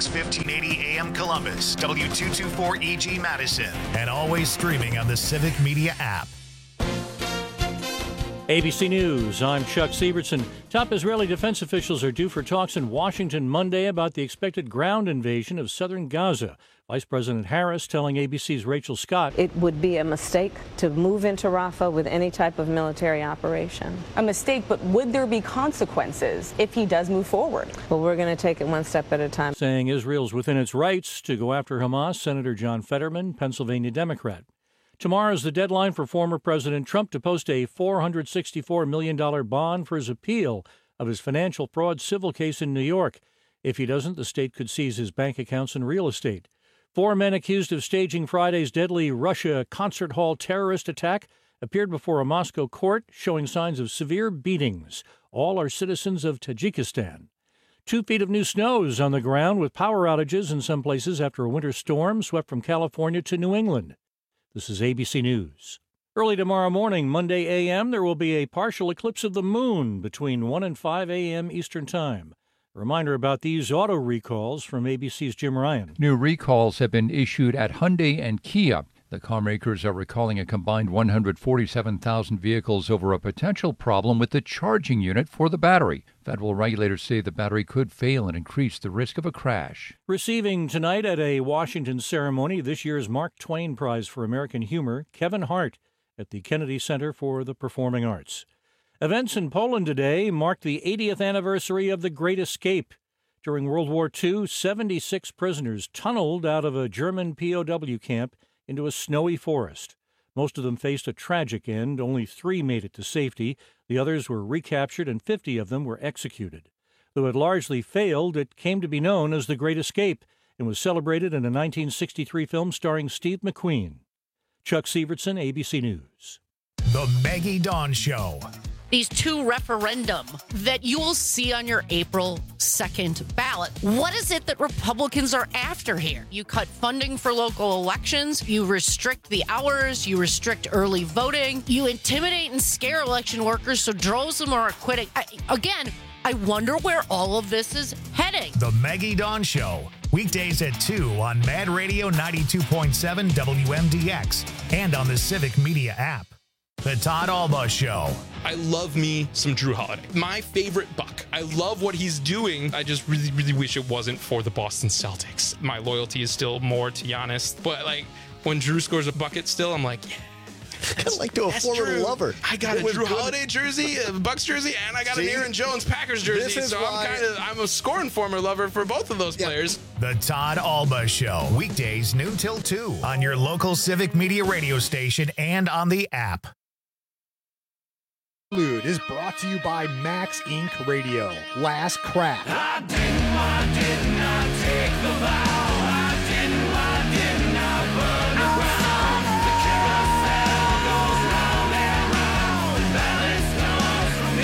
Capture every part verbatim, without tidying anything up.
Fox fifteen eighty A M Columbus, W two twenty-four E G Madison, and always streaming on the Civic Media app. A B C News, I'm Chuck Siebertson. Top Israeli defense officials are due for talks in Washington Monday about the expected ground invasion of southern Gaza. Vice President Harris telling A B C's Rachel Scott. It would be a mistake to move into Rafah with any type of military operation. A mistake, but would there be consequences if he does move forward? Well, we're going to take it one step at a time. Saying Israel's within its rights to go after Hamas, Senator John Fetterman, Pennsylvania Democrat. Tomorrow is the deadline for former President Trump to post a four hundred sixty-four million dollars bond for his appeal of his financial fraud civil case in New York. If he doesn't, the state could seize his bank accounts and real estate. Four men accused of staging Friday's deadly Russia concert hall terrorist attack appeared before a Moscow court, showing signs of severe beatings. All are citizens of Tajikistan. Two feet of new snow is on the ground, with power outages in some places after a winter storm swept from California to New England. This is A B C News. Early tomorrow morning, Monday A M, there will be a partial eclipse of the moon between one and five A M Eastern Time. A reminder about these auto recalls from A B C's Jim Ryan. New recalls have been issued at Hyundai and Kia. The car makers are recalling a combined one hundred forty-seven thousand vehicles over a potential problem with the charging unit for the battery. Federal regulators say the battery could fail and increase the risk of a crash. Receiving tonight at a Washington ceremony this year's Mark Twain Prize for American Humor, Kevin Hart at the Kennedy Center for the Performing Arts. Events in Poland today mark the eightieth anniversary of the Great Escape. During World War Two, seventy-six prisoners tunneled out of a German P O W camp into a snowy forest. Most of them faced a tragic end. Only three made it to safety. The others were recaptured, and fifty of them were executed. Though it largely failed, it came to be known as The Great Escape and was celebrated in a nineteen sixty-three film starring Steve McQueen. Chuck Sievertson, A B C News. The Maggie Dawn Show. These two referendum that you will see on your April second ballot. What is it that Republicans are after here? You cut funding for local elections, you restrict the hours, you restrict early voting, you intimidate and scare election workers so droves of them are quitting. I, again, I wonder where all of this is heading. The Maggie Dawn Show. Weekdays at two on Mad Radio ninety-two point seven W M D X and on the Civic Media app. The Todd Alba Show. I love me some Drew Holiday. My favorite Buck. I love what he's doing. I just really, really wish it wasn't for the Boston Celtics. My loyalty is still more to Giannis. But, like, when Drew scores a bucket still, I'm like, yeah. Kind of like to a former Drew. lover. I got It a was Drew good. Holiday jersey, a Bucks jersey, and I got See? an Aaron Jones Packers jersey. This is so why- I'm kind of I'm a scoring former lover for both of those Yeah. players. The Todd Alba Show. Weekdays noon till two on your local Civic Media radio station and on the app. Interlude is brought to you by Max Incorporated. Radio. Last Crack. I didn't, I did not take the vow. I didn't, I did not burn the ground. The carousel goes round and round. Balance comes from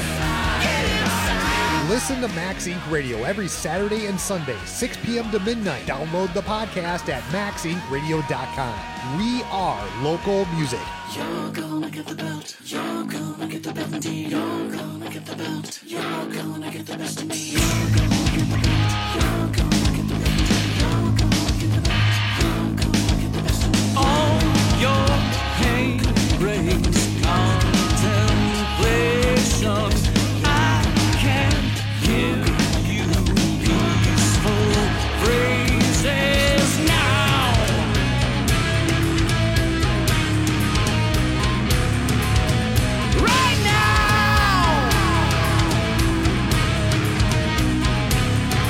inside. Listen to Max Incorporated. Radio every Saturday and Sunday, six p.m. to midnight. Download the podcast at max inc radio dot com. We are local music. You're gonna get the belt. You're gonna get the belt indeed. You're gonna get the belt. You're gonna get the best of me. You're gonna get the belt. You're gonna get the belt. You're gonna get the belt. You're gonna get the best of me. All your pain brings contemplation. I can give you peaceful phrases now. Right now!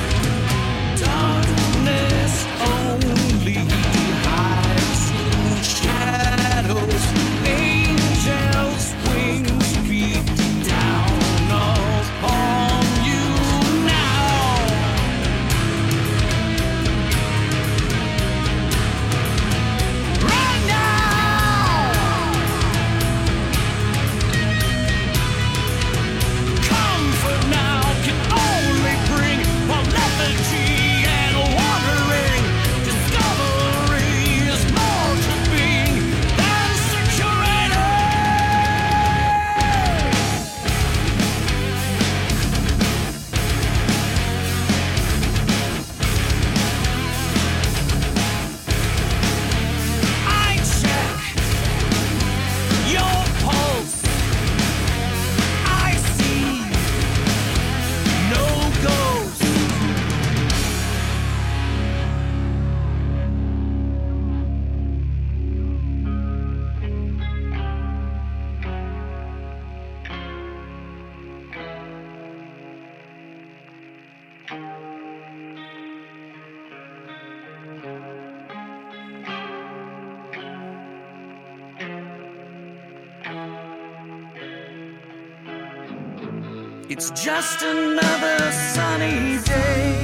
It's just another sunny day.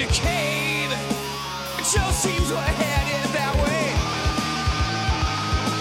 It sure seems we're headed that way.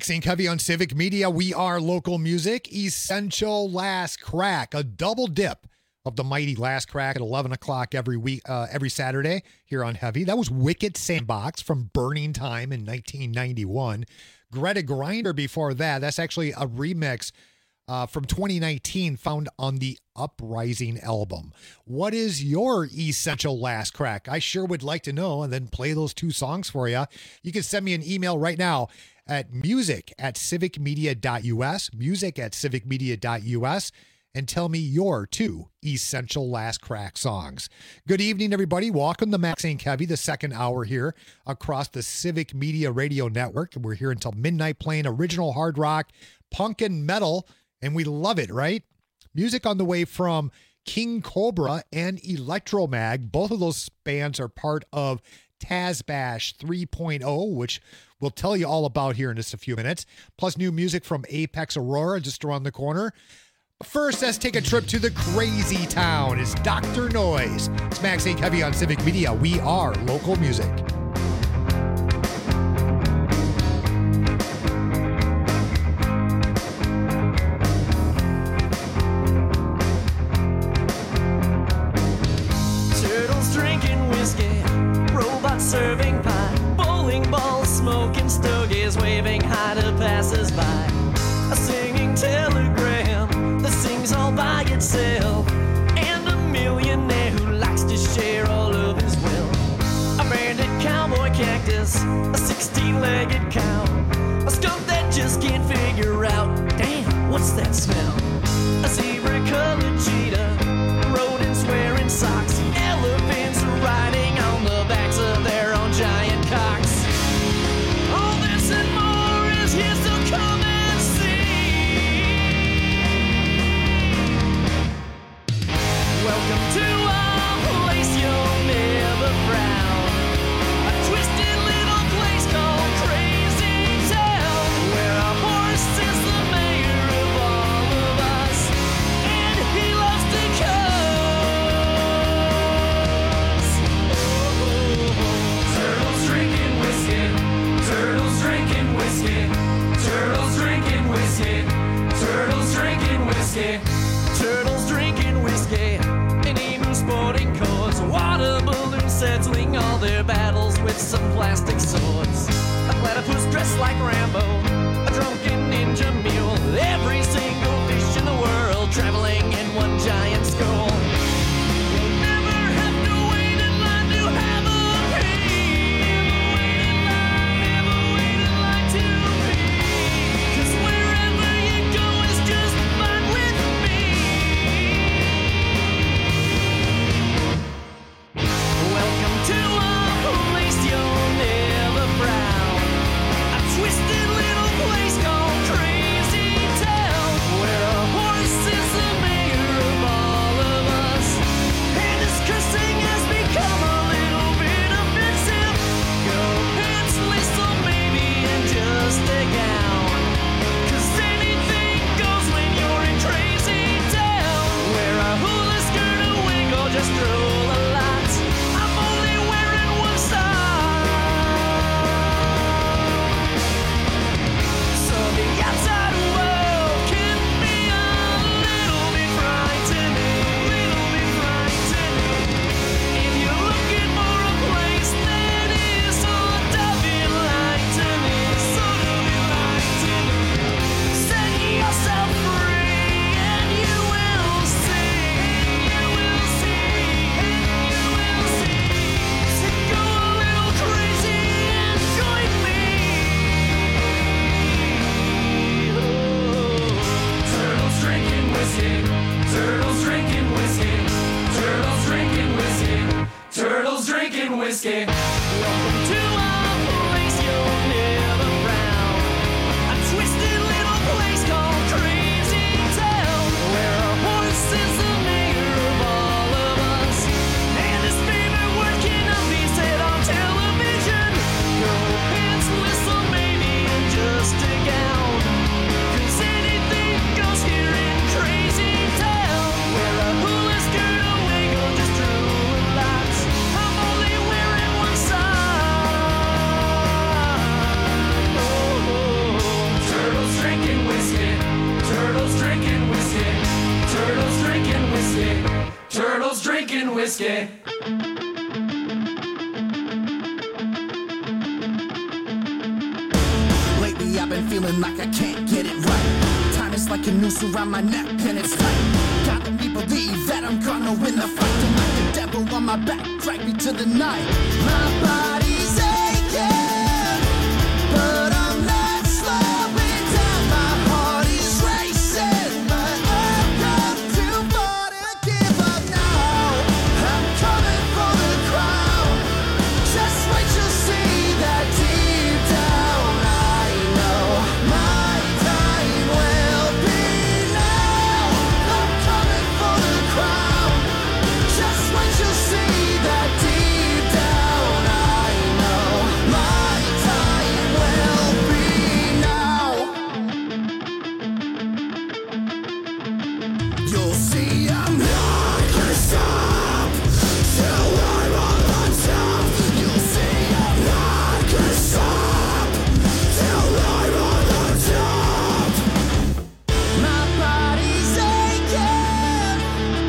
Maxine Covey on Civic Media. We are local music. Essential Last Crack, a double dip of the mighty Last Crack at eleven o'clock every week, uh, every Saturday here on Heavy. That was Wicked Sandbox from Burning Time in nineteen ninety-one. Greta Grinder before that. That's actually a remix uh, from twenty nineteen found on the Uprising album. What is your Essential Last Crack? I sure would like to know, and then play those two songs for you. You can send me an email right now at music at civicmedia.us, music at civicmedia.us, and tell me your two Essential Last Crack songs. Good evening, everybody. Welcome to Maxine Covey, the second hour here across the Civic Media Radio Network. We're here until midnight playing original hard rock, punk, and metal, and we love it, right? Music on the way from King Cobra and Electromag. Both of those bands are part of Tazbash three point oh, which we'll tell you all about here in just a few minutes. Plus new music from Apex Aurora just around the corner. First, let's take a trip to the crazy town. It's Doctor Noise. It's Maxine Covey on Civic Media. We are local music. Serving pie, bowling balls, smoking stogies, waving hi to passers-by. A singing telegram that sings all by itself, and a millionaire who likes to share all of his wealth. A bandit cowboy cactus, a sixteen-legged cow, a skunk that just can't figure out, damn, what's that smell? A zebra-colored cheetah, rodents wearing socks, elephants riding on the backs of their own giant cocks. All this and more is here, so come and see. Welcome to a place you'll never frown, a twisted little place called Crazy Town, where a horse is the mayor of all of us, and he loves to come. Turtles drinking whiskey, turtles drinking whiskey, turtles drinking whiskey, turtles drinking whiskey, and even sporting codes, water balloons settling all their battles with some plastic swords. A platypus dressed like Rambo, a drunken ninja mule, every single fish in the world traveling in one giant skull. You'll never have to wait in line to have a pee. Twisted little place called Crazy Town, where a horse is the mayor of all of us, and his cursing has become a little bit offensive. Go pantsless or maybe in just a gown, 'cause anything goes when you're in Crazy Town. Wear a hula skirt, a wig, or just roll a lot. I'm only wearing one side. The outside world can be a little bit frightening, little bit frightening. If you're looking for a place that is sort of enlightening, sort of enlightening, set yourself free and you will see, you will see, you will see. So go a little crazy and join me. Turtles drinking whiskey, turtles drinking whiskey, turtles drinking whiskey, turtles drinking whiskey. Welcome to a place you'll never frown, a twisted little place called Crazy Town, where a horse is the mayor of all of us, and his favorite word cannot be said on television. Go pantsless or maybe in just a gown, 'cause anything goes here in Crazy Town. Wear a hula skirt, a wig, or just drool a lot. I'm only wearing one whiskey. Lately I've been feeling like I can't get it right. Time is like a noose around my neck and it's tight. Gotta me believe that I'm gonna win the fight. Don't let the devil on my back drag me to the night. My body's aching, but I'm not slowing down. My heart is racing, but I've come too far to give up now. I'm coming for the crown. Just wait, you'll see that deep down I know my time will be now. I'm coming for the crown. Just wait, you'll see that deep down I know my time will be now. You'll see I'm not gonna stop till I'm on the top. You'll see I'm not gonna stop till I'm on the top. My body's aching,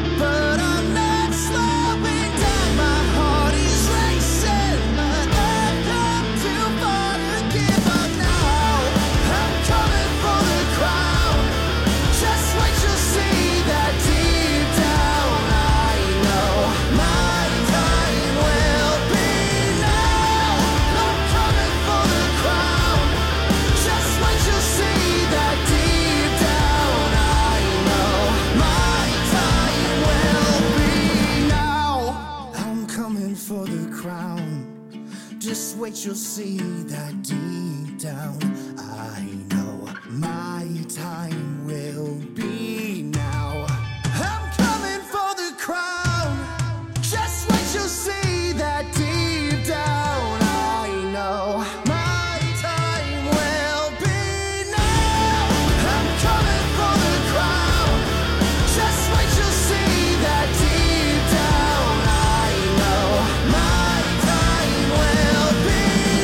but I'm not slowing down. My heart is racing, but I've come too far to give up now. I'm coming for the crown. Just wait, you'll see that deep down I know my time will be now. I'm coming for the crown. Just wait, you'll see that deep down I know my time will be now. I'm coming for the crown. Just wait, you'll see that deep down I know my time will be now. I'm coming for the crown. Just wait, you'll see that deep down I know my time will be now. I'm coming for the crown. Just wait, you'll see that deep down I know my time will be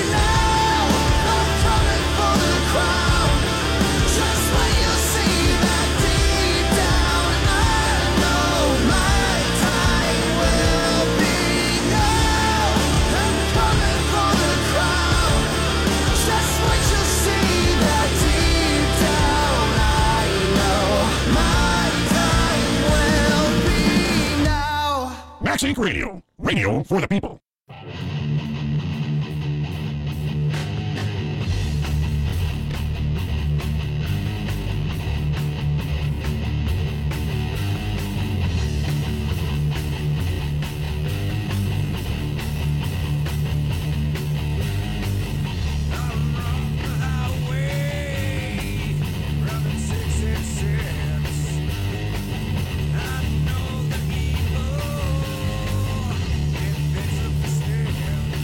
now. I'm coming for the crown. Just wait, you'll see that deep down I know my time will be now. I'm coming for the crown. Just wait, you'll see that deep down I know my time will be now. Max Inc Radio. Radio for the people. I know the evil.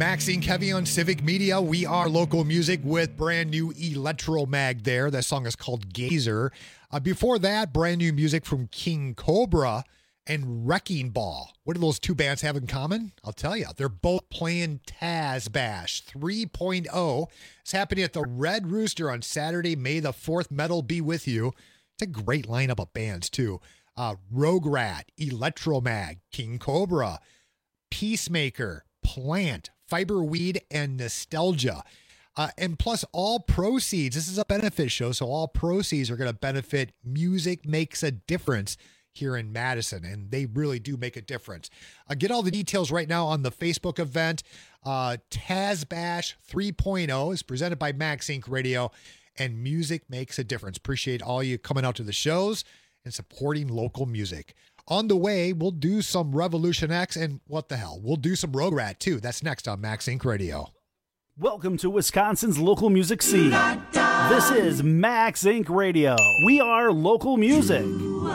Max Inc Heavy on Civic Media. We are local music with brand new Electro Mag there. That song is called Gazer. Uh, before that, brand new music from King Cobra and Wrecking Ball. What do those two bands have in common? I'll tell you. They're both playing Taz Bash three point oh. It's happening at the Red Rooster on Saturday, May the fourth. Metal be with you. It's a great lineup of bands, too. Uh, Rogue Rat, Electro Mag, King Cobra, Peacemaker, Plant, Fiberweed, and Nostalgia. Uh, and plus, all proceeds, this is a benefit show, so all proceeds are going to benefit Music Makes a Difference here in Madison, and they really do make a difference. Uh, get all the details right now on the Facebook event. Uh, Taz Bash three point oh is presented by Max Inc Radio, and Music Makes a Difference. Appreciate all you coming out to the shows and supporting local music. On the way, we'll do some Revolution X, and what the hell, we'll do some Rogue Rat, too. That's next on Max Inc Radio. Welcome to Wisconsin's local music scene. This is Max Inc Radio. We are local music.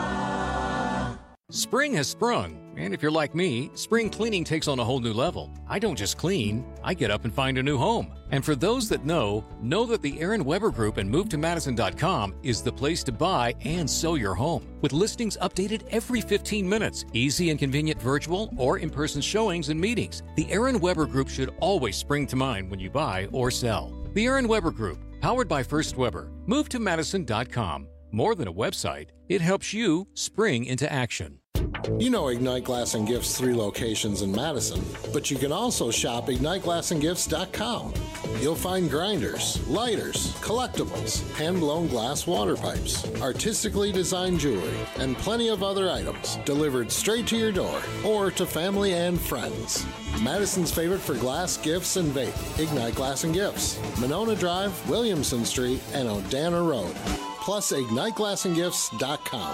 Spring has sprung, and if you're like me, spring cleaning takes on a whole new level. I don't just clean, I get up and find a new home. And for those that know, know that the Aaron Weber Group and move to madison dot com is the place to buy and sell your home. With listings updated every fifteen minutes, easy and convenient virtual or in-person showings and meetings, the Aaron Weber Group should always spring to mind when you buy or sell. The Aaron Weber Group, powered by First Weber. move to madison dot com. More than a website, it helps you spring into action. You know Ignite Glass and Gifts' three locations in Madison, but you can also shop ignite glass and gifts dot com. You'll find grinders, lighters, collectibles, hand-blown glass water pipes, artistically designed jewelry, and plenty of other items delivered straight to your door or to family and friends. Madison's favorite for glass, gifts, and vape, Ignite Glass and Gifts, Monona Drive, Williamson Street, and Odana Road. Plus ignite glass and gifts dot com.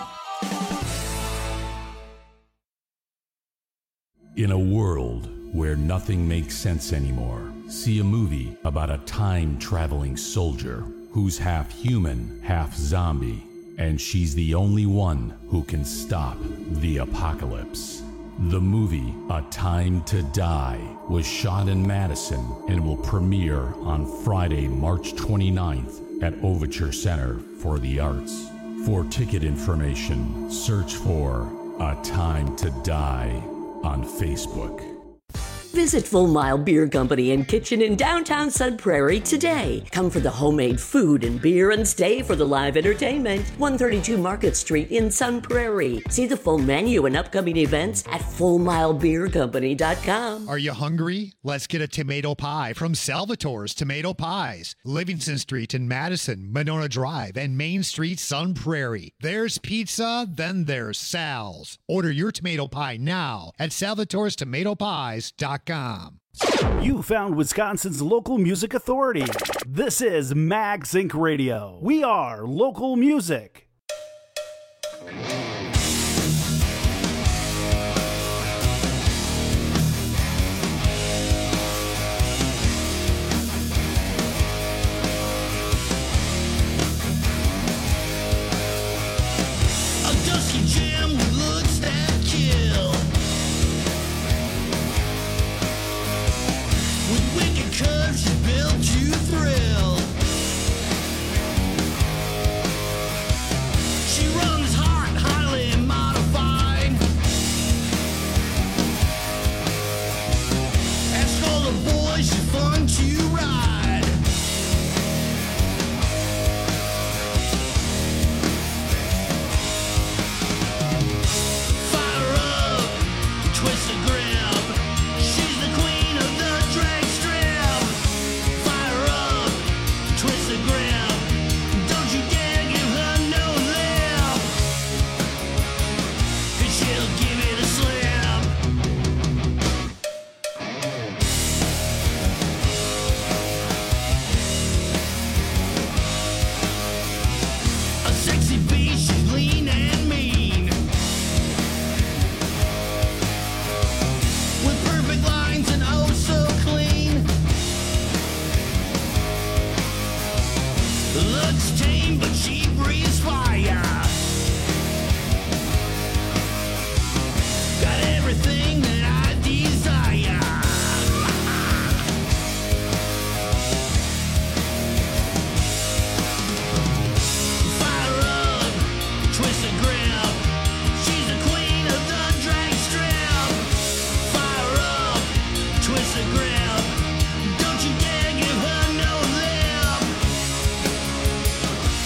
In a world where nothing makes sense anymore, see a movie about a time-traveling soldier who's half human, half zombie, and she's the only one who can stop the apocalypse. The movie A Time to Die was shot in Madison and will premiere on Friday, March twenty-ninth at Overture Center for the Arts. For ticket information, search for A Time to Die on Facebook. Visit Full Mile Beer Company and Kitchen in downtown Sun Prairie today. Come for the homemade food and beer and stay for the live entertainment. one thirty-two Market Street in Sun Prairie. See the full menu and upcoming events at full mile beer company dot com. Are you hungry? Let's get a tomato pie from Salvatore's Tomato Pies. Livingston Street in Madison, Monona Drive, and Main Street, Sun Prairie. There's pizza, then there's Sal's. Order your tomato pie now at salvatores tomato pies dot com. You found Wisconsin's local music authority. This is Max Inc Radio. We are local music.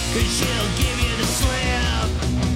'cause she'll give you the slip.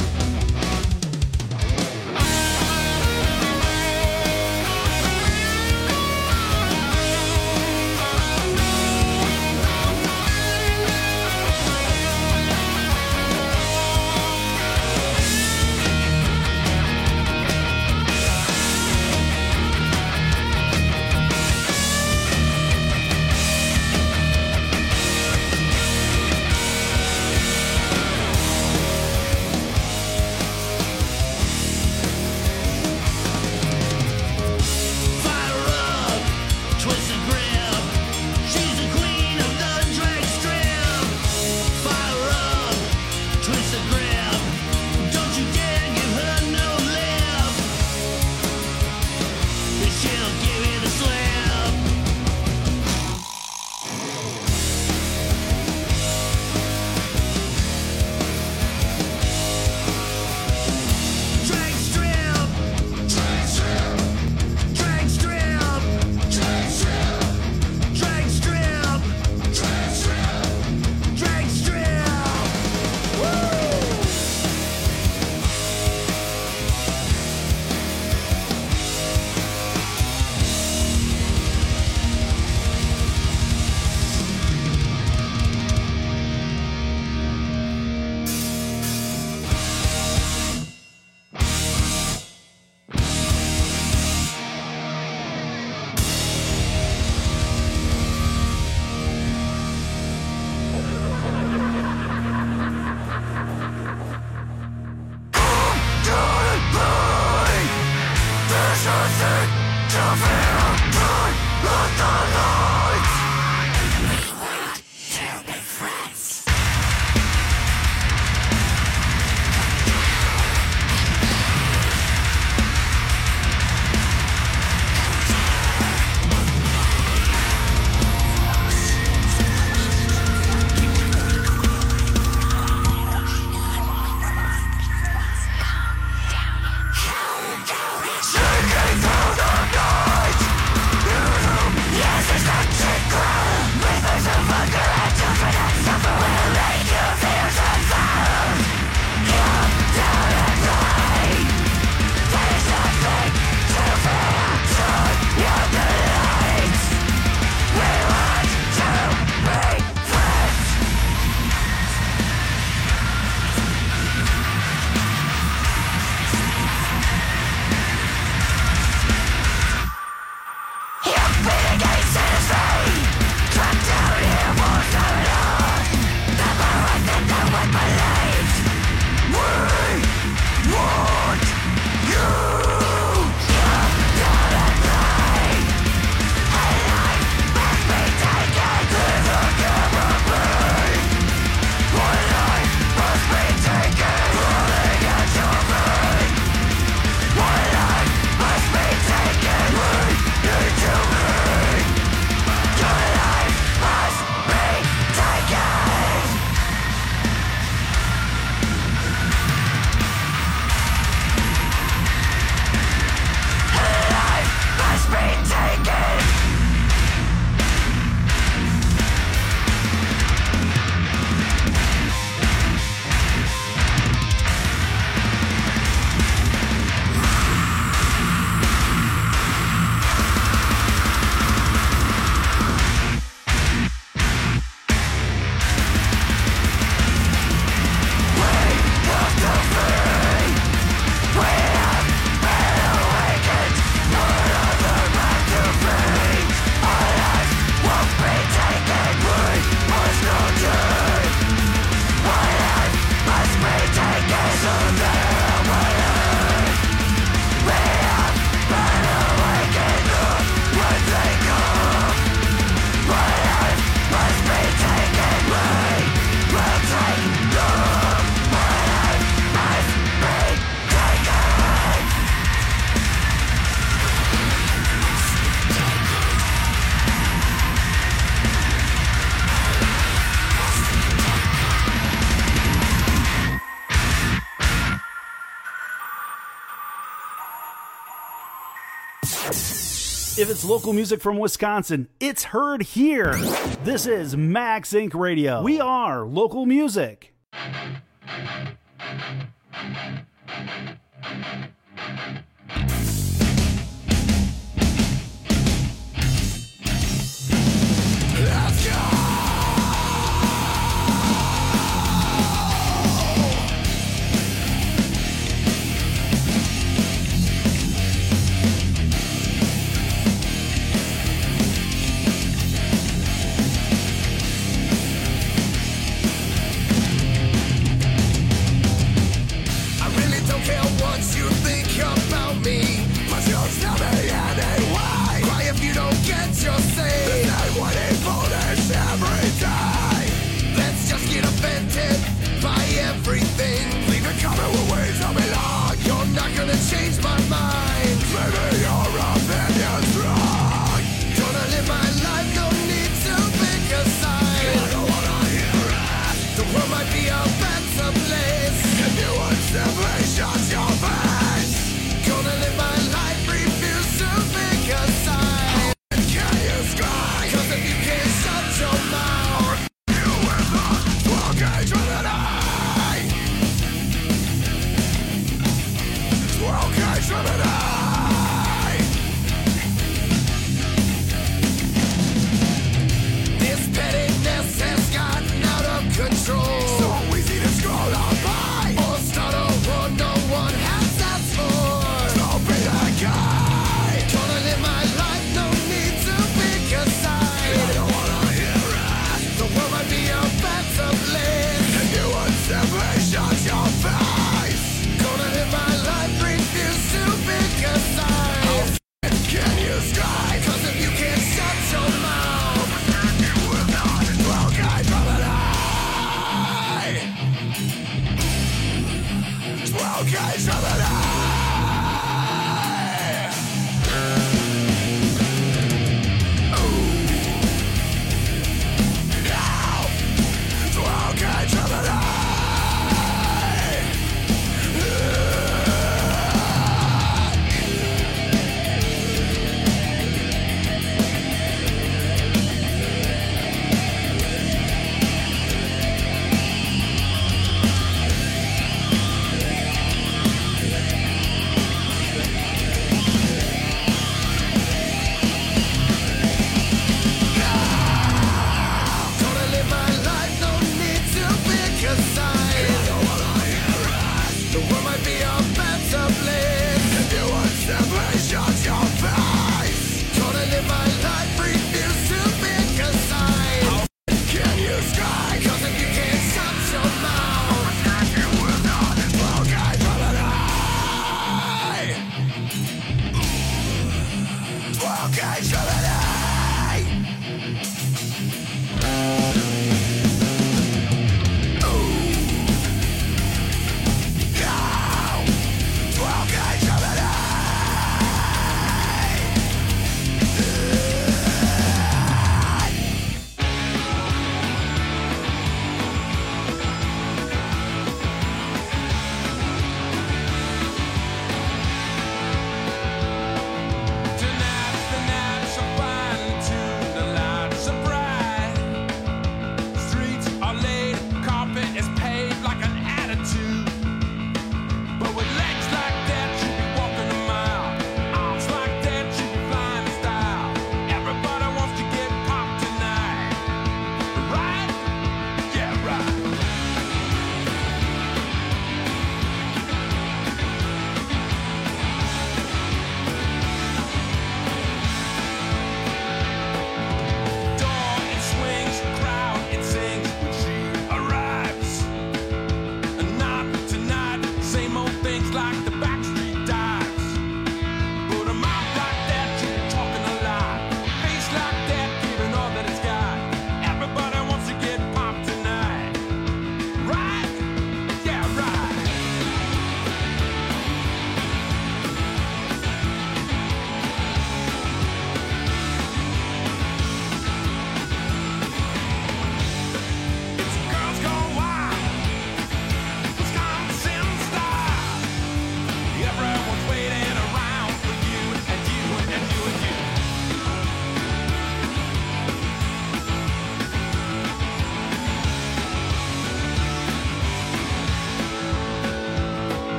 If it's local music from Wisconsin, it's heard here. This is Max Inc Radio. We are local music.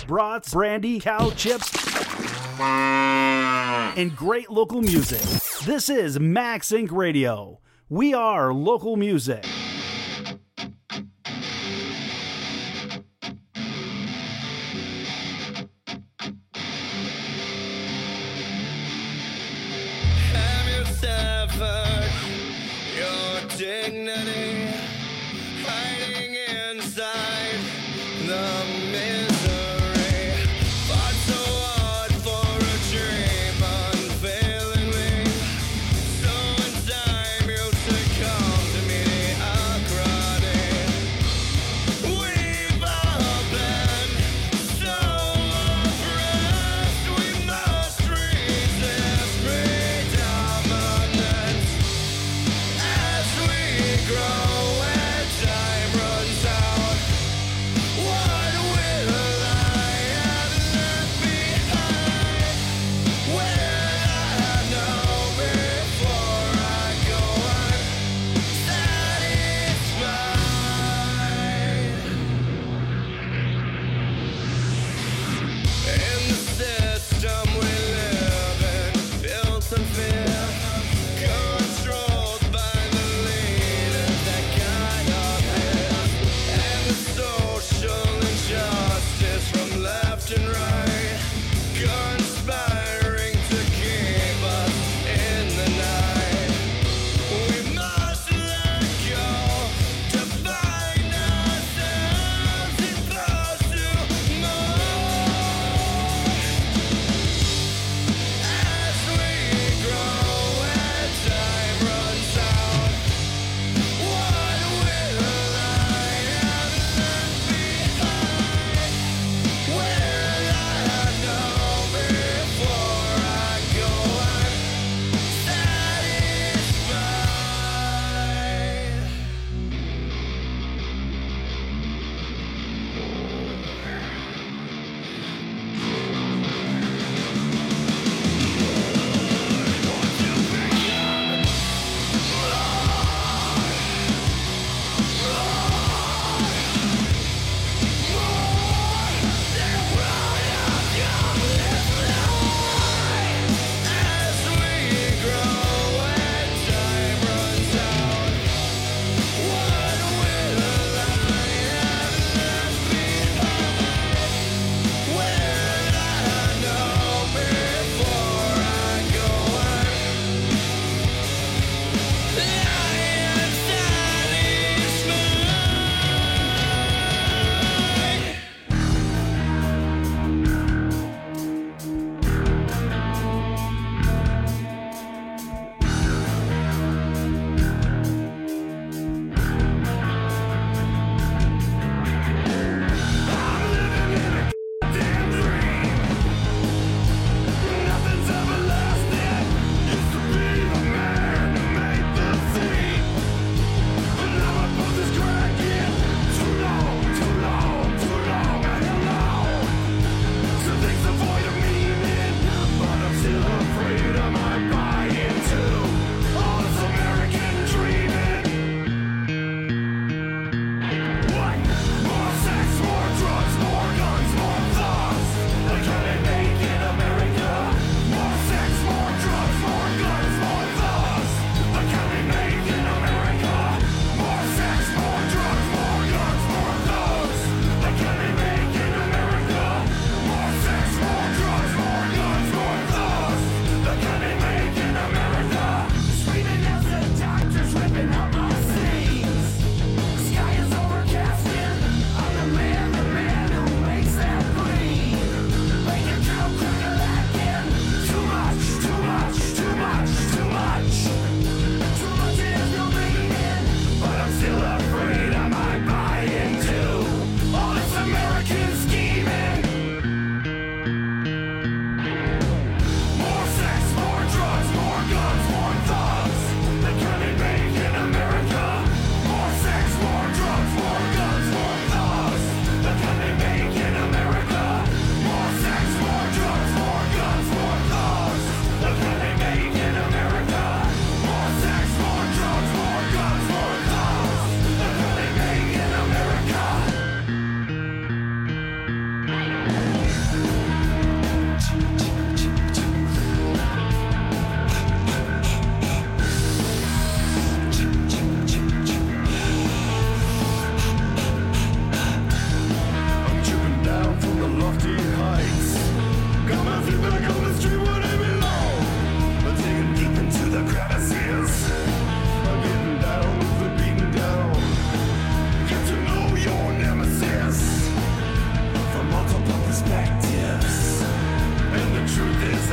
brats, brandy, cow chips, and great local music. This is Max Inc Radio. We are local music. Dignity hiding inside the misery. Fought so hard for a dream unfailingly. So in time you succumb to mediocrity. We've all been so oppressed. We must resist predominance. Grow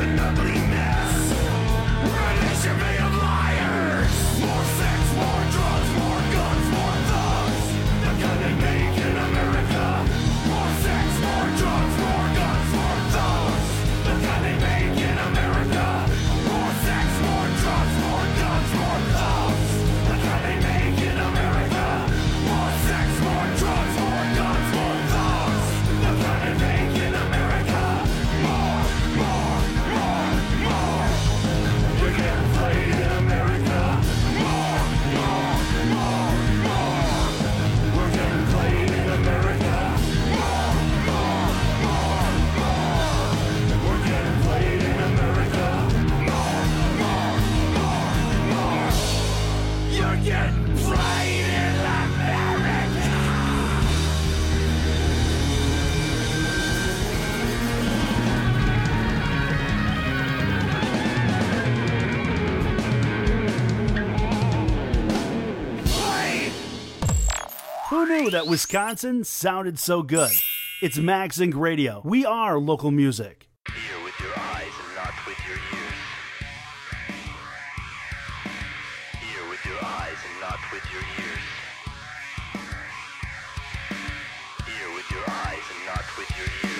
Who knew that Wisconsin sounded so good? It's MagZinc Radio. We are local music. Hear with your eyes and not with your ears. Hear with your eyes and not with your ears. Hear with your eyes and not with your ears.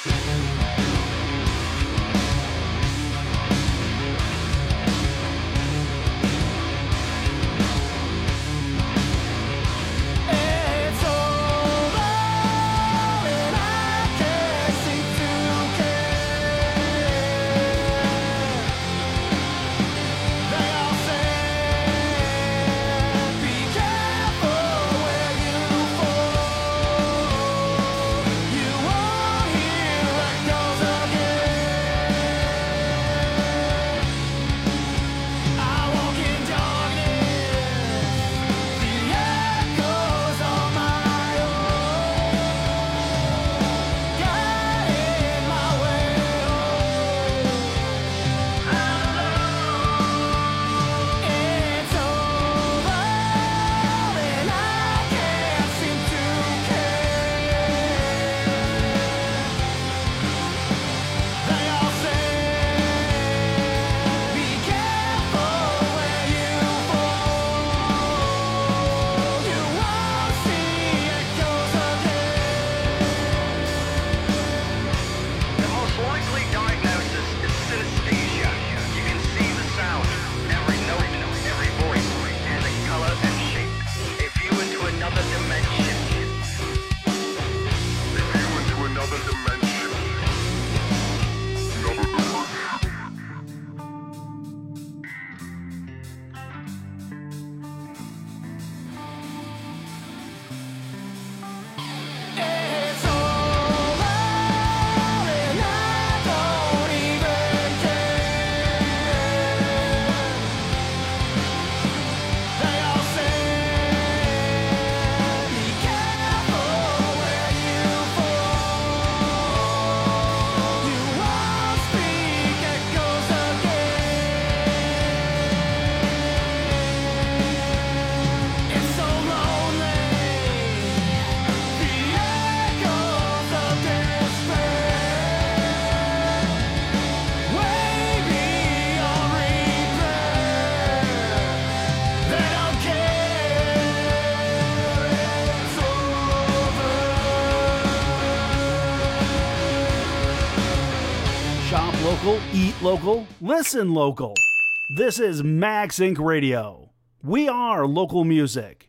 Local, eat local, listen local. This is MagZinc Radio. We are local music.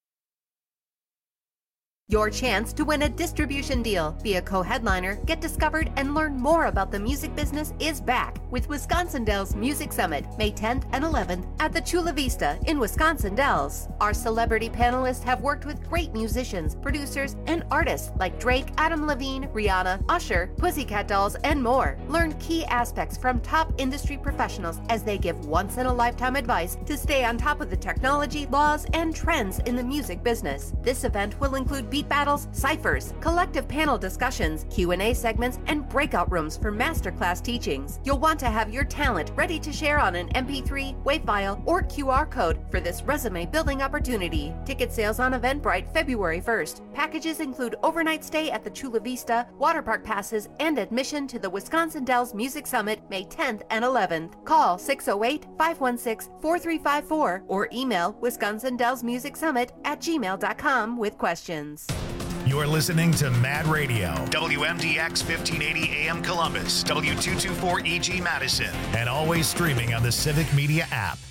Your chance to win a distribution deal, be a co-headliner, get discovered, and learn more about the music business is back with Wisconsin Dells Music Summit, May tenth and eleventh at the Chula Vista in Wisconsin Dells. Our celebrity panelists have worked with great musicians, producers, and artists like Drake, Adam Levine, Rihanna, Usher, Pussycat Dolls, and more. Learn key aspects from top industry professionals as they give once-in-a-lifetime advice to stay on top of the technology, laws, and trends in the music business. This event will include beat battles, ciphers, collective panel discussions, Q and A segments, and breakout rooms for masterclass teachings. You'll want to have your talent ready to share on an M P three, WAV file, or Q R code for this resume building opportunity. Ticket sales on Eventbrite February first. Packages include overnight stay at the Chula Vista, water park passes, and admission to the Wisconsin Dells Music Summit May tenth and eleventh. Call six oh eight, five one six, four three five four or email Wisconsin Dells Music Summit at gmail dot com with questions. You're listening to Mad Radio, W M D X fifteen eighty A M Columbus, W two twenty-four E G Madison, and always streaming on the Civic Media app.